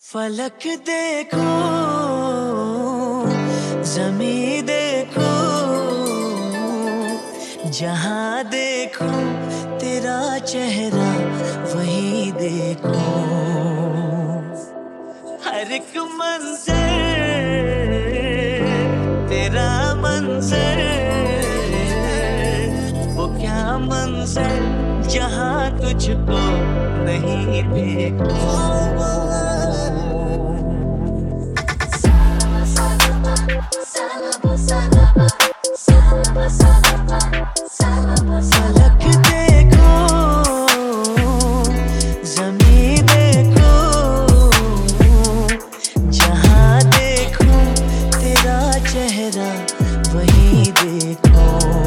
फलक देखो, ज़मीं देखो, जहाँ देखो तेरा चेहरा वही देखो। हर एक मंज़र तेरा मंज़र, वो क्या मंज़र जहाँ तुझको नहीं देखो। फलक देखो, ज़मीं देखो, जहाँ देखो तेरा चेहरा वही देखो।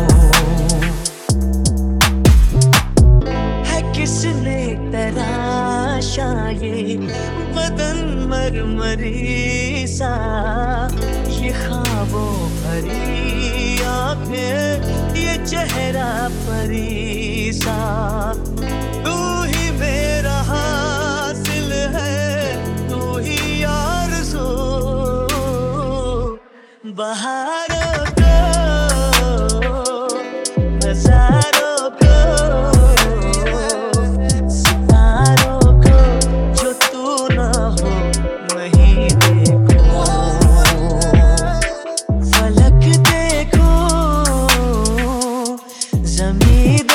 है किसने तराशा ये बदन मरमरी सा, ये ख्वाबों भरी आँखें, ये चेहरा परी सा। तू ही मेरा हासिल है, तू ही आरज़ू, बहारों को हज़ारों को सितारों को, जो तू ना हो नहीं देखो। फलक देखो, ज़मीं